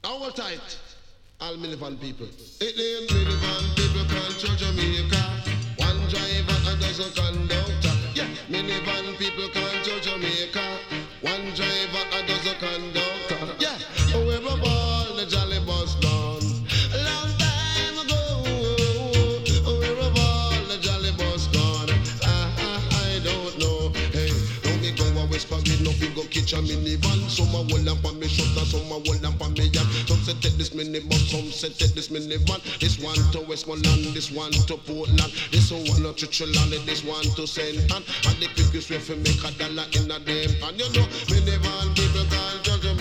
Our tight, all Minivan people. It named Minivan people control Jamaica. One driver, a dozen conductor. Yeah, Minivan people control Jamaica. One driver, a dozen conductor. Yeah, whoever ball the jolly bus down. A long time ago, whoever ball the jolly bus gone. I don't know. Hey, don't be go a whisper with no go catch a minivan. Some a hold up on me shoulder, some a hold up on me yard. Some say take this minibus, some say take this minivan. This one to Westmoreland, this one to Portland, this one to Chichiland, this one to St. Ann. And the quickest way for make $1 in a day. And you know, minivan people can't judge